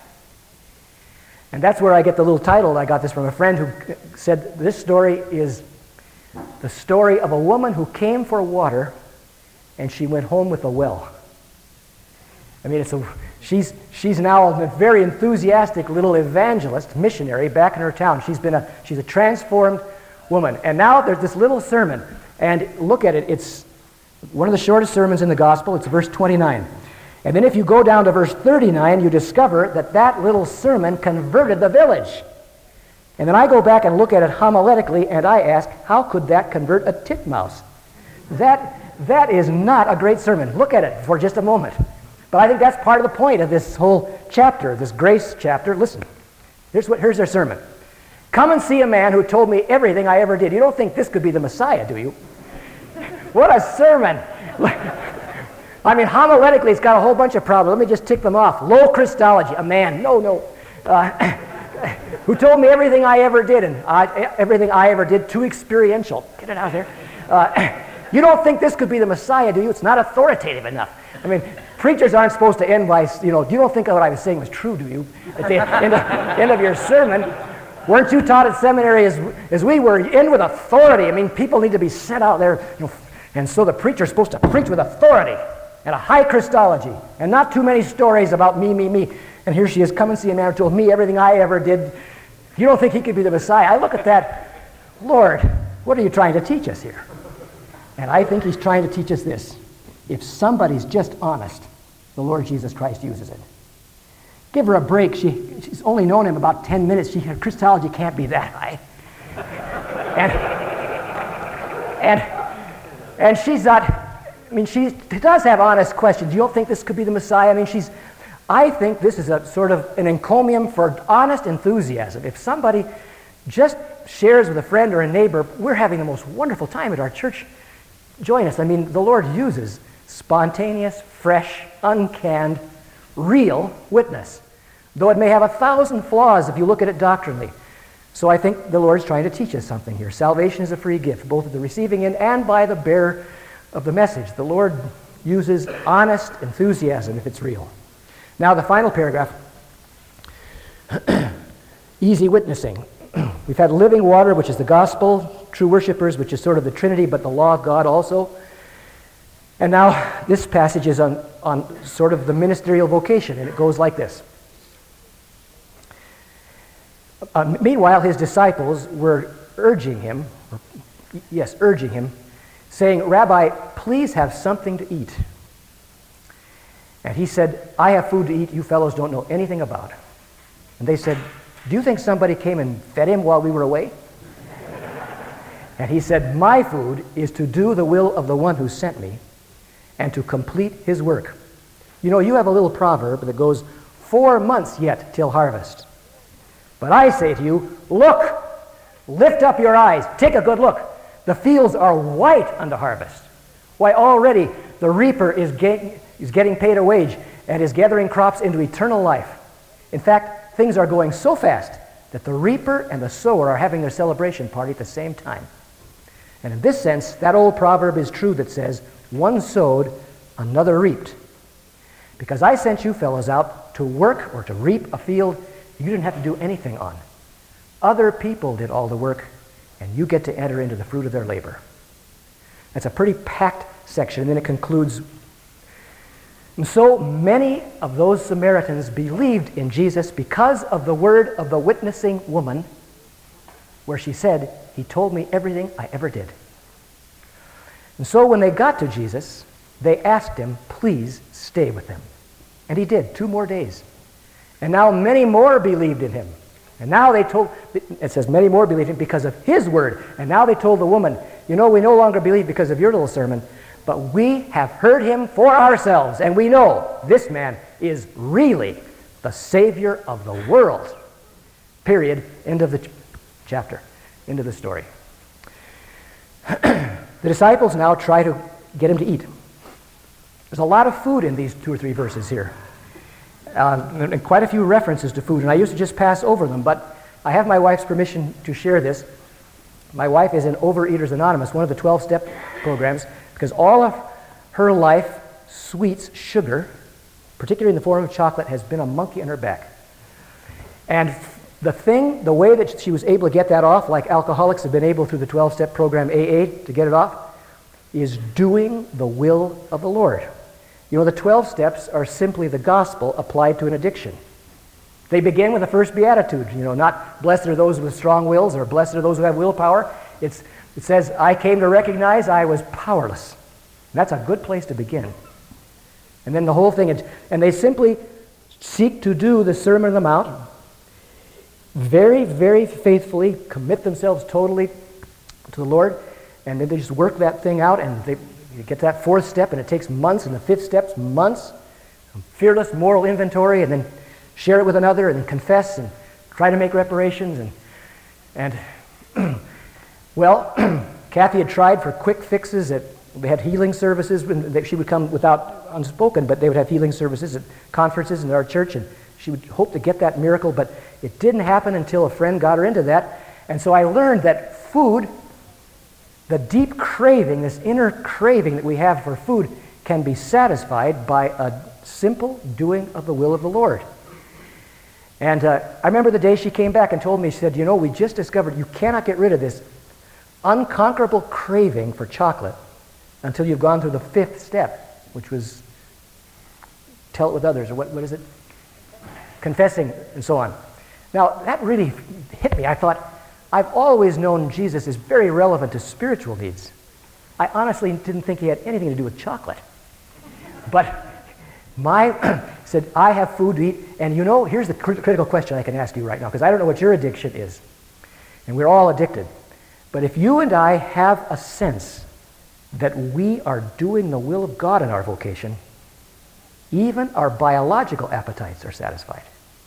And that's where I get the little title. I got this from a friend who said this story is the story of a woman who came for water and she went home with a well. I mean, it's a, she's, she's now a very enthusiastic little evangelist, missionary back in her town. She's been a, she's a transformed woman. And now there's this little sermon. And look at it. It's one of the shortest sermons in the gospel. It's verse twenty-nine. And then if you go down to verse thirty-nine, you discover that that little sermon converted the village. And then I go back and look at it homiletically, and I ask, how could that convert a titmouse? That, that is not a great sermon. Look at it for just a moment. But I think that's part of the point of this whole chapter, this grace chapter. Listen, here's, what, here's their sermon. Come and see a man who told me everything I ever did. You don't think this could be the Messiah, do you? What a sermon. I mean, homiletically, it's got a whole bunch of problems. Let me just tick them off. Low Christology, a man, no, no, uh, who told me everything I ever did, and I, everything I ever did too experiential. Get it out there. Uh, you don't think this could be the Messiah, do you? It's not authoritative enough. I mean, preachers aren't supposed to end by, you know, you don't think what I was saying was true, do you? At the end of, end of your sermon, weren't you taught at seminary as, as we were? End with authority. I mean, people need to be sent out there, you know, and so the preacher's supposed to preach with authority and a high Christology and not too many stories about me, me, me. And here she is, come and see a man who told me everything I ever did. You don't think he could be the Messiah? I look at that, Lord, what are you trying to teach us here? And I think he's trying to teach us this. If somebody's just honest, the Lord Jesus Christ uses it. Give her a break. She, she's only known him about ten minutes. She, her Christology can't be that high. And, and, and she's not, I mean, she does have honest questions. You don't think this could be the Messiah? I mean, she's, I think this is a sort of an encomium for honest enthusiasm. If somebody just shares with a friend or a neighbor, we're having the most wonderful time at our church, join us. I mean, the Lord uses spontaneous, fresh, uncanned, real witness, though it may have a thousand flaws if you look at it doctrinally. So I think the Lord's trying to teach us something here. Salvation is a free gift, both at the receiving end and by the bearer of the message. The Lord uses honest enthusiasm if it's real. Now the final paragraph, easy witnessing. We've had living water, which is the gospel, true worshipers, which is sort of the Trinity, but the law of God also. And now this passage is on, on sort of the ministerial vocation, and it goes like this. Uh, meanwhile, his disciples were urging him, or, yes, urging him, saying, Rabbi, please have something to eat. And he said, I have food to eat you fellows don't know anything about. And they said, do you think somebody came and fed him while we were away? And he said, my food is to do the will of the one who sent me and to complete his work. You know, you have a little proverb that goes, four months yet till harvest. But I say to you, look, lift up your eyes, take a good look. The fields are white unto harvest. Why, already the reaper is, get, is getting paid a wage and is gathering crops into eternal life. In fact, things are going so fast that the reaper and the sower are having their celebration party at the same time. And in this sense, that old proverb is true that says, one sowed, another reaped. Because I sent you fellows out to work or to reap a field you didn't have to do anything on. Other people did all the work, and you get to enter into the fruit of their labor. That's a pretty packed section, and then it concludes. And so many of those Samaritans believed in Jesus because of the word of the witnessing woman, where she said, he told me everything I ever did. And so when they got to Jesus, they asked him, please stay with them. And he did, two more days. And now many more believed in him. And now they told, it says many more believed in him because of his word. And now they told the woman, you know, we no longer believe because of your little sermon, but we have heard him for ourselves, and we know this man is really the Savior of the world. Period. End of the ch- chapter. End of the story. The disciples now try to get him to eat. There's a lot of food in these two or three verses here. Uh, and quite a few references to food, and I used to just pass over them, but I have my wife's permission to share this. My wife is in Overeaters Anonymous, one of the twelve-step programs, because all of her life, sweets, sugar, particularly in the form of chocolate, has been a monkey on her back. And the thing, the way that she was able to get that off, like alcoholics have been able through the twelve-step program A A to get it off, is doing the will of the Lord. You know, the twelve steps are simply the gospel applied to an addiction. They begin with the first beatitude, you know, not blessed are those with strong wills or blessed are those who have willpower. It's, it says, I came to recognize I was powerless. And that's a good place to begin. And then the whole thing, is, and they simply seek to do the Sermon on the Mount, very, very faithfully commit themselves totally to the Lord, and then they just work that thing out, and they you get that fourth step, and it takes months, and the fifth step's months, fearless moral inventory, and then share it with another, and then confess, and try to make reparations, and, and well, Kathy had tried for quick fixes at, they had healing services, when she would come without unspoken, but they would have healing services at conferences in our church, and she would hope to get that miracle, but it didn't happen until a friend got her into that, and so I learned that food, the deep craving, this inner craving that we have for food, can be satisfied by a simple doing of the will of the Lord. And uh, I remember the day she came back and told me, she said, you know, we just discovered you cannot get rid of this unconquerable craving for chocolate until you've gone through the fifth step, which was tell it with others, or what, what is it? Confessing, and so on. Now, that really hit me. I thought, I've always known Jesus is very relevant to spiritual needs. I honestly didn't think he had anything to do with chocolate. But my said, I have food to eat, and you know, here's the cr- critical question I can ask you right now, because I don't know what your addiction is, and we're all addicted. But if you and I have a sense that we are doing the will of God in our vocation, even our biological appetites are satisfied.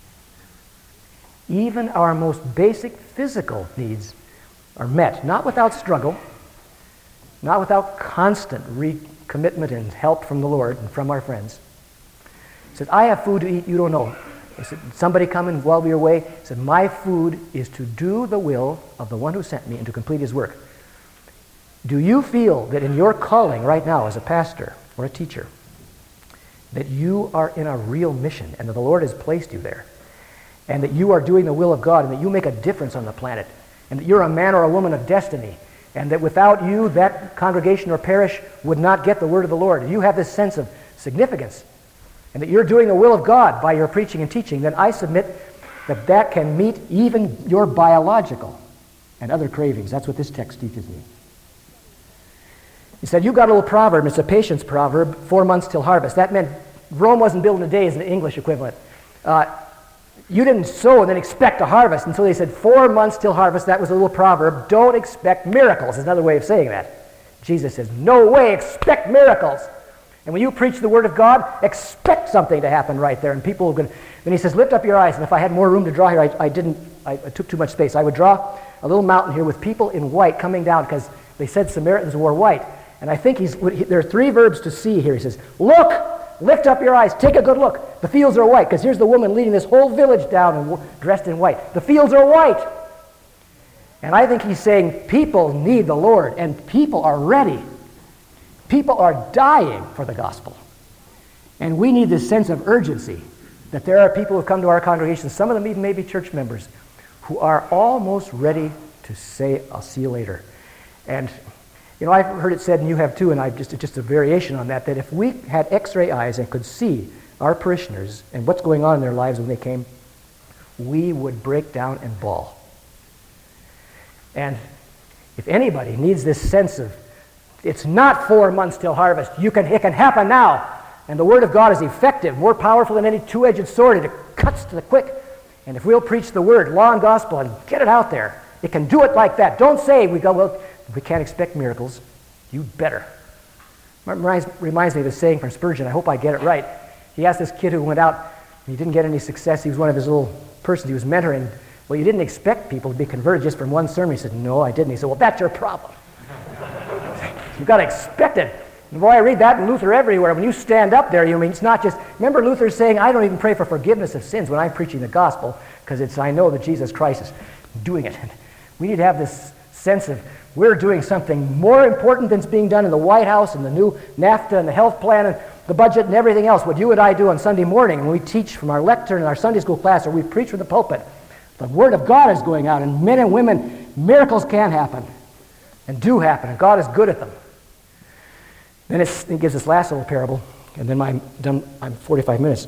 Even our most basic physical needs are met, not without struggle, not without constant recommitment and help from the Lord and from our friends. He said, I have food to eat you don't know. He said, somebody coming while we were away said, my food is to do the will of the one who sent me and to complete his work. Do you feel that in your calling right now as a pastor or a teacher, that you are in a real mission and that the Lord has placed you there, and that you are doing the will of God, and that you make a difference on the planet, and that you're a man or a woman of destiny, and that without you, that congregation or parish would not get the word of the Lord, and you have this sense of significance, and that you're doing the will of God by your preaching and teaching, then I submit that that can meet even your biological and other cravings. That's what this text teaches me. He said, you've got a little proverb, it's a patience proverb, four months till harvest. That meant Rome wasn't built in a day, is the English equivalent. Uh, You didn't sow and then expect a harvest until they said four months till harvest. That was a little proverb. Don't expect miracles is another way of saying that. Jesus says, no way, expect miracles. And when you preach the word of God, expect something to happen right there. And people are going to, then he says, lift up your eyes. And if I had more room to draw here, I, I didn't, I, I took too much space. I would draw a little mountain here with people in white coming down because they said Samaritans wore white. And I think he's, there are three verbs to see here. He says, look, lift up your eyes, take a good look. The fields are white, because here's the woman leading this whole village down and dressed in white. The fields are white. And I think he's saying people need the Lord, and people are ready. People are dying for the gospel. And we need this sense of urgency that there are people who come to our congregation, some of them even maybe church members, who are almost ready to say, I'll see you later. And you know, I've heard it said, and you have too, and I just just a variation on that, that if we had x-ray eyes and could see our parishioners and what's going on in their lives when they came, we would break down and bawl. And if anybody needs this sense of, it's not four months till harvest, you can it can happen now. And the Word of God is effective, more powerful than any two-edged sword, and it cuts to the quick. And if we'll preach the Word, law and gospel, and get it out there, it can do it like that. Don't say, we go, well, we can't expect miracles. You better. Reminds, reminds me of a saying from Spurgeon. I hope I get it right. He asked this kid who went out, and he didn't get any success. He was one of his little persons he was mentoring. Well, you didn't expect people to be converted just from one sermon. He said, no, I didn't. He said, well, that's your problem. You've got to expect it. And boy, I read that in Luther everywhere. When you stand up there, you mean it's not just, remember Luther saying, I don't even pray for forgiveness of sins when I'm preaching the gospel, because it's, I know that Jesus Christ is doing it. And we need to have this sense of, we're doing something more important than's being done in the White House and the new NAFTA and the health plan and the budget and everything else. What you and I do on Sunday morning when we teach from our lectern in our Sunday school class or we preach from the pulpit, The Word of God is going out, and men and women, miracles can happen and do happen, and God is good at them. Then it's, it gives this last little parable, and then I'm done. I'm forty-five minutes.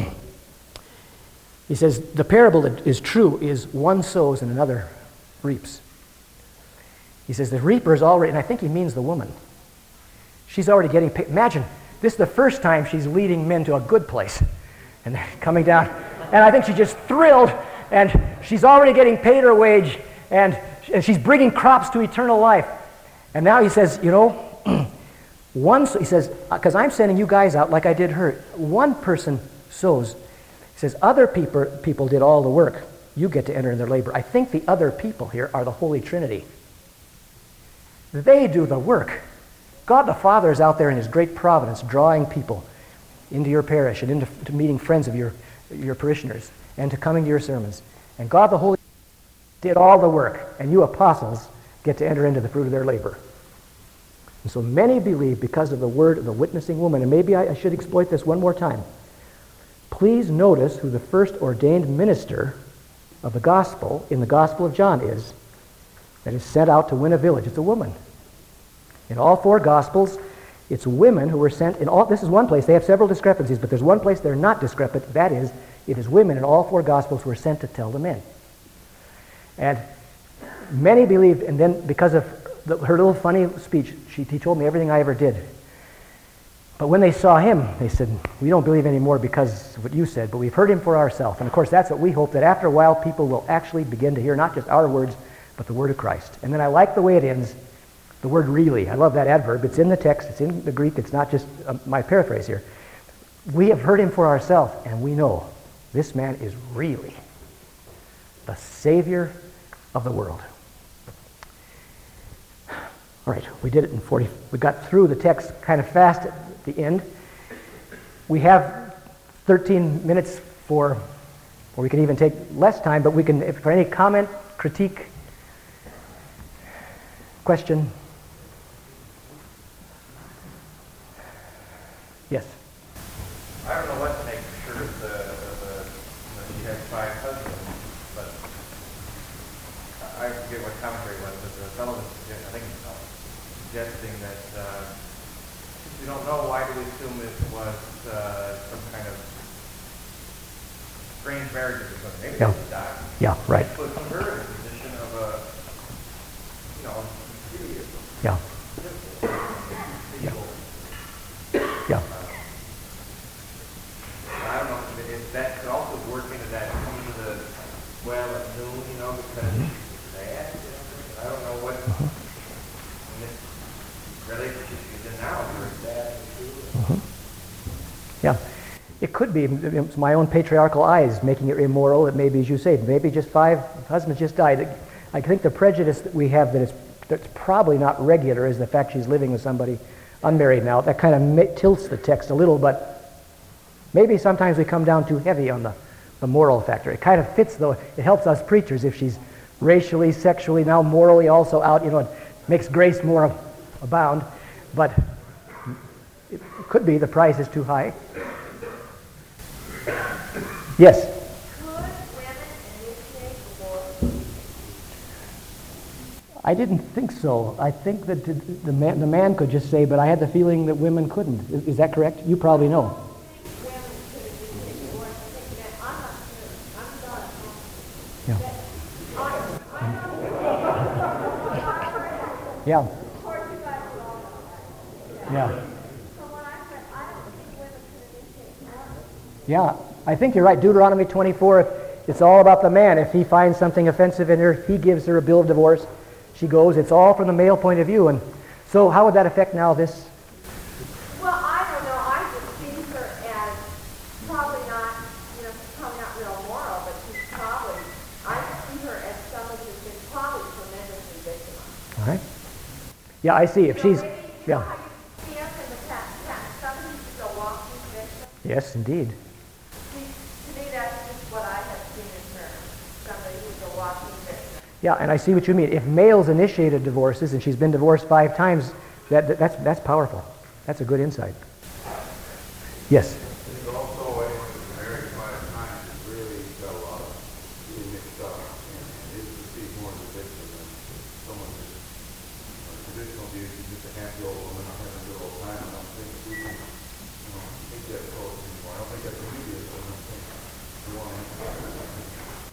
He says, the parable that is true is one sows and another reaps. He says the reaper is already, and I think he means the woman. She's already getting paid. Imagine, this is the first time she's leading men to a good place. And they're coming down, and I think she's just thrilled, and she's already getting paid her wage, and, and she's bringing crops to eternal life. And now he says, you know, one, he says, because I'm sending you guys out like I did her. One person sows. He says, other people, people did all the work. You get to enter in their labor. I think the other people here are the Holy Trinity. They do the work. God the Father is out there in his great providence drawing people into your parish and into to meeting friends of your, your parishioners and to coming to your sermons. And God the Holy did all the work, and you apostles get to enter into the fruit of their labor. And so many believe because of the word of the witnessing woman, and maybe I, I should exploit this one more time. Please notice who the first ordained minister of the gospel in the Gospel of John is, that is sent out to win a village. It's a woman. In all four Gospels, it's women who were sent. In all, this is one place. They have several discrepancies, but there's one place they're not discrepant. That is, it is women in all four Gospels who were sent to tell the men. And many believe, and then because of the, her little funny speech, she, he told me everything I ever did. But when they saw him, they said, we don't believe anymore because of what you said, but we've heard him for ourselves. And of course, that's what we hope, that after a while, people will actually begin to hear not just our words, but the word of Christ. And then I like the way it ends, the word really. I love that adverb. It's in the text. It's in the Greek. It's not just uh, my paraphrase here. We have heard him for ourselves, and we know this man is really the Savior of the world. All right, we did it in forty. We got through the text kind of fast at the end. We have thirteen minutes for, or we can even take less time, but we can, if for any comment, critique, question. Yes. I don't know what to make sure of the, of the you know, she has five husbands, but I forget what commentary was, but the fellow was, I think it's suggesting that uh, we don't know, why do we assume it was uh, some kind of strange marriages or something? Maybe Yeah. she died. Yeah, right. Put her in the position of a, you know, idiot. Yeah. Yeah. Yeah. I don't know if, if that could also work into that coming to the well at noon, you know, because it's bad. I don't know what in this relationship she's in now is very bad too. Yeah. It could be it's my own patriarchal eyes making it immoral. It may be, as you say, maybe just five husbands just died. I think the prejudice that we have that it's, that's probably not regular is the fact she's living with somebody unmarried now. That kind of ma- tilts the text a little, but maybe sometimes we come down too heavy on the, the moral factor. It kind of fits, though. It helps us preachers if she's racially, sexually, now morally also out. You know, it makes grace more abound. But it could be the price is too high. Yes? Could women initiate divorce? I didn't think so. I think that the, the, man, the man could just say, but I had the feeling that women couldn't. Is, is that correct? You probably know. Women could initiate divorce. I think that I'm not sure. I'm not. Yeah. I, I Yeah. Of course, you guys will all know that. Yeah. So when I said I don't think women could initiate divorce. Yeah. I think you're right. Deuteronomy twenty-four, it's all about the man. If he finds something offensive in her, he gives her a bill of divorce. She goes. It's all from the male point of view. And so how would that affect now this? Well, I don't know. I just see her as probably not, you know, she's probably not real moral, but she's probably, I see her as somebody who's been probably tremendously victimized. All right. Yeah, I see. If So she's, maybe, you yeah. know how you see us in the past, yeah, somebody who's a walking victim. Yes, indeed. See, to me, that's just what I have seen in her, somebody who's a walking victim. Yeah, and I see what you mean. If males initiated divorces and she's been divorced five times, that, that that's that's powerful. That's a good insight. Yes. There's also a married five times is really so uh, mixed up.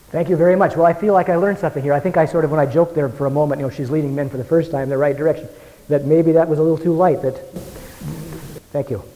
Thank you very much. Well, I feel like I learned something here. I think I sort of, when I joked there for a moment, you know, she's leading men for the first time in the right direction, that maybe that was a little too light. That. Thank you.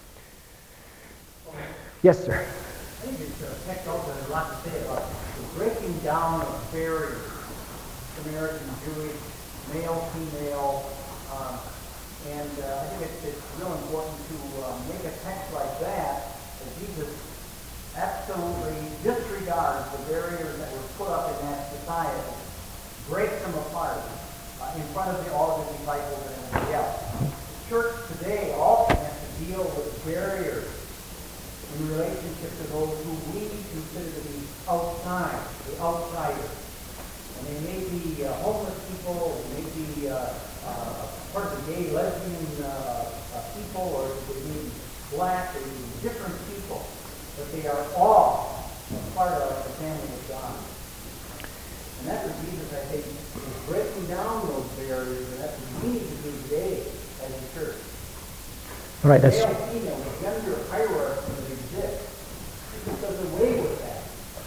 Yes, sir. I think it's uh, text also has a lot to say about the breaking down of barriers, Samaritan, Jewish, male, female, um, and uh, I think it's, it's real important to uh, make a text like that that Jesus absolutely disregards the barriers that were put up in that society, breaks them apart uh, in front of the, all of the disciples and everybody else. The church today also has to deal with barriers in relationship to those who we consider to be outside, the outsiders. And they may be uh, homeless people, they may be uh, uh, part of the gay, lesbian uh, uh, people, or they may be black, they may be different people. But they are all a part of the family of God. And that's what Jesus, I think, is breaking down those barriers, and that's what we need to do today as a church. All right, that's... Male, female, the gender hierarchy that exists. Jesus does away with that.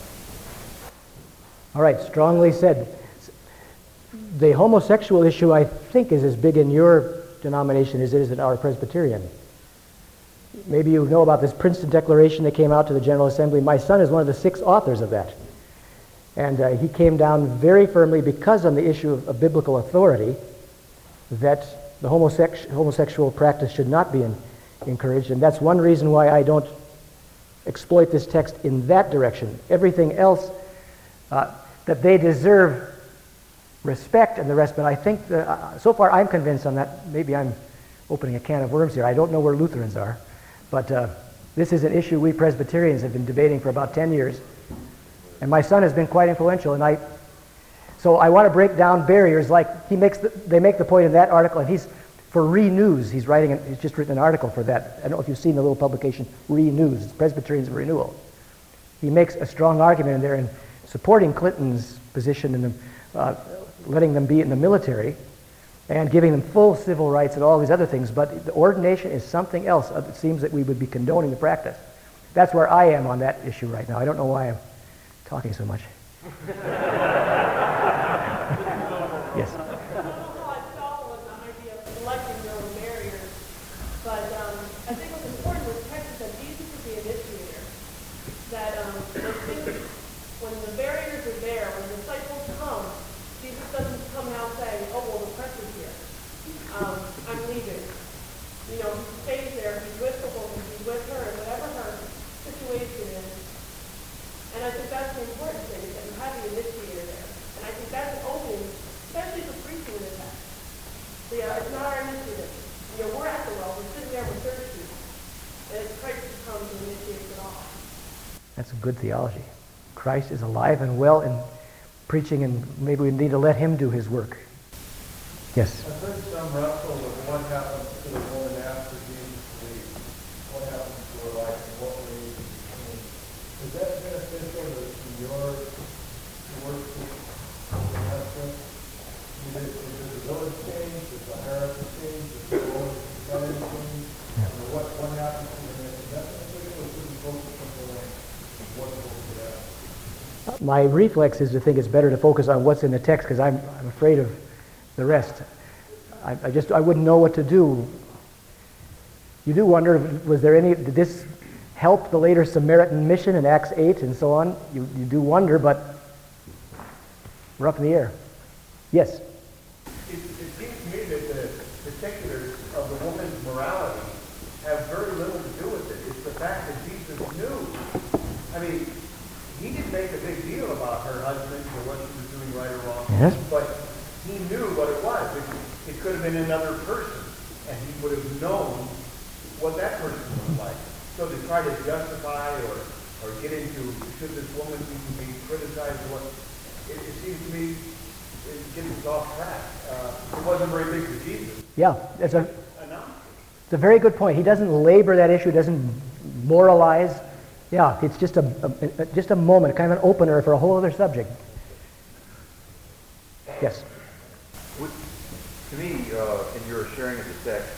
All right, strongly said. The homosexual issue, I think, is as big in your denomination as it is in our Presbyterian. Maybe you know about this Princeton Declaration that came out to the General Assembly. My son is one of the six authors of that. And uh, he came down very firmly, because on the issue of, of biblical authority, that the homosex- homosexual practice should not be in, encouraged. And that's one reason why I don't exploit this text in that direction. Everything else, uh, that they deserve respect and the rest, but I think, that, uh, so far I'm convinced on that. Maybe I'm opening a can of worms here. I don't know where Lutherans are, but uh, this is an issue we Presbyterians have been debating for about ten years, and my son has been quite influential, and I, so I want to break down barriers, like he makes the, they make the point in that article, and he's, for Renews, he's writing, an, he's just written an article for that. I don't know if you've seen the little publication, Renews, it's Presbyterians of Renewal. He makes a strong argument in there in supporting Clinton's position in the, uh, letting them be in the military, and giving them full civil rights and all these other things, but the ordination is something else. It seems that we would be condoning the practice. That's where I am on that issue right now. I don't know why I'm talking so much. Yes. I don't know how I felt on the idea of selecting their own barriers, but um, I think what's important with text is that Jesus is the initiator. That um, the things, when the barriers are there, when the disciples come, Jesus doesn't come out saying, "Oh well, the press is here. Um, I'm leaving." You know, he stays there. He's with the woman. He's with her, and whatever her situation is. And I think that's the important thing, is that you have the initiator there. And I think that's open, especially for preaching in the text. So yeah, it's not our initiative. You know, we're at the well, we're sitting there, we're thirsty. And it's Christ who comes and initiates it all. That's good theology. Christ is alive and well in preaching, and maybe we need to let him do his work. Yes? I've heard some wrestle with what happens to the woman after Jesus leaves. What happens to her life and what ways it change. Is that beneficial to to your work in that sense? Did it- did the village change? Did the hierarchy change? Did the Lord society change? Or what, what happens to the is that beneficial, or should we focus something like what's over that? My reflex is to think it's better to focus on what's in the text, because I'm, I'm afraid of the rest. I, I just, I wouldn't know what to do. You do wonder, was there any, did this help the later Samaritan mission in Acts eight and so on? You, you do wonder, but we're up in the air. Yes? It, it seems to me that the particulars of the woman's morality have very little to do with it. It's the fact that Jesus knew. I mean, he didn't make a big deal about her husband or what she was doing right or wrong. Yes. But he knew what it was. It, it could have been another person, and he would have known what that person was like. So to try to justify or, or get into, should this woman even be criticized or what, it, it seems to me it gets us off track. Uh, it wasn't very big for Jesus. Yeah, it's a, Enough. it's a very good point. He doesn't labor that issue, doesn't moralize. Yeah, it's just a, a, just a moment, kind of an opener for a whole other subject. Yes? Would, to me, uh, in your sharing of the text,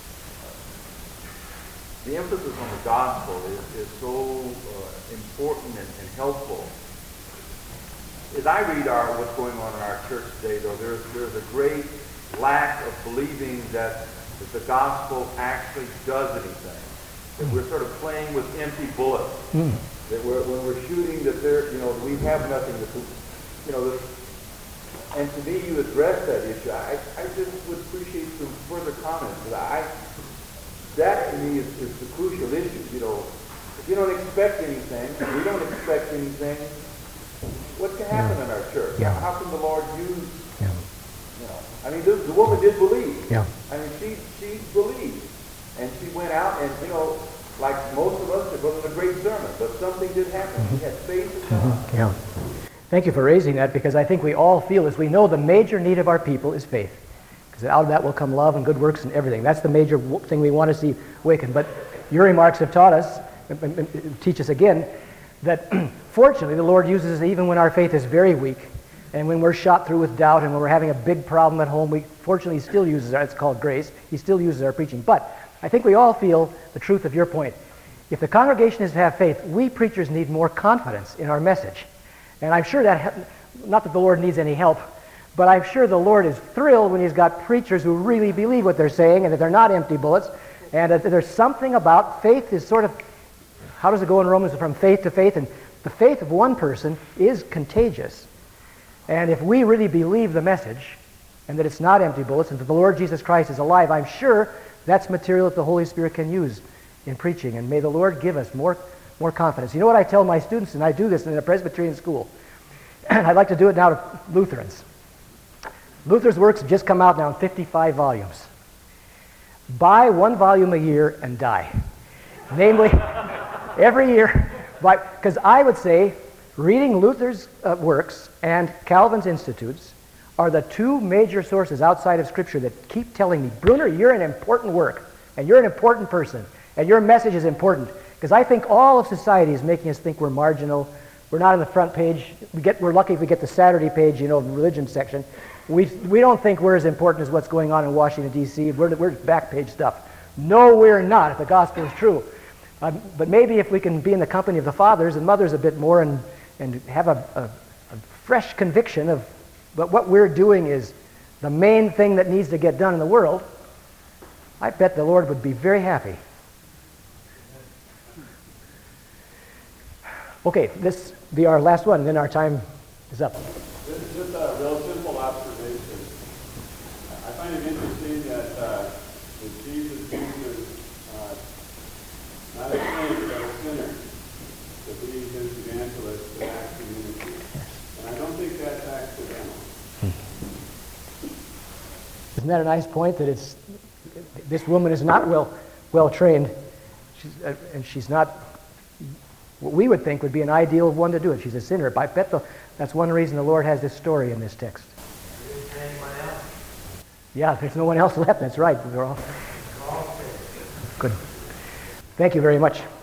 the emphasis on the gospel is, is so uh, important and, and helpful as I read our what's going on in our church today, though, there's there's a great lack of believing that, that the gospel actually does anything. That we're sort of playing with empty bullets. Mm. That we're, when we're shooting, that there, you know, we have nothing to, you know. The, and to me, you address that issue. I, I just would appreciate some further comments. Because I, that to me is, is the crucial issue. You know, if you don't expect anything, and we don't expect anything, what can happen Yeah. in our church? Yeah. How can the Lord use? Yeah. You know, I mean, the, the woman did believe. Yeah. I mean, she she believed, and she went out, and you know, like most of us, it wasn't a great sermon, but something did happen. She had faith in God. Mm-hmm. Yeah. Thank you for raising that, because I think we all feel as we know the major need of our people is faith. Because out of that will come love and good works and everything. That's the major w- thing we want to see awakened. But your remarks have taught us, and, and, and teach us again, that fortunately the Lord uses us even when our faith is very weak, and when we're shot through with doubt, and when we're having a big problem at home. We fortunately He still uses our, it's called grace, He still uses our preaching. But I think we all feel the truth of your point. If the congregation is to have faith, we preachers need more confidence in our message. And I'm sure that, not that the Lord needs any help, but I'm sure the Lord is thrilled when He's got preachers who really believe what they're saying and that they're not empty bullets, and that there's something about faith is sort of, how does it go in Romans, from faith to faith? And the faith of one person is contagious. And if we really believe the message, and that it's not empty bullets, and that the Lord Jesus Christ is alive, I'm sure that's material that the Holy Spirit can use in preaching. And may the Lord give us more more confidence. You know what I tell my students, and I do this in a Presbyterian school, and I'd like to do it now to Lutherans. Luther's works have just come out now in fifty-five volumes. Buy one volume a year and die. Namely, every year, because I would say reading Luther's uh, works and Calvin's Institutes are the two major sources outside of Scripture that keep telling me, Bruner, you're an important work, and you're an important person, and your message is important. Because I think all of society is making us think we're marginal. We're not on the front page. We get, we're lucky if we get the Saturday page, you know, the religion section. We, we don't think we're as important as what's going on in Washington, D C We're, we're back page stuff. No, we're not, if the gospel is true. Um, but maybe if we can be in the company of the fathers and mothers a bit more, and, and have a, a, a fresh conviction of that what we're doing is the main thing that needs to get done in the world, I bet the Lord would be very happy. Okay, this will be our last one, and then our time is up. This is just a real simple observation. I find it interesting that, uh, that Jesus uses uh, not a saint, but a sinner to be his evangelist to act in ministry. And I don't think that's accidental. Isn't that a nice point, that it's this woman is not well well trained, she's, uh, and she's not what we would think would be an ideal one to do it. She's a sinner. I bet the, that's one reason the Lord has this story in this text. Yeah, there's no one else left. That's right. We're all good. Thank you very much.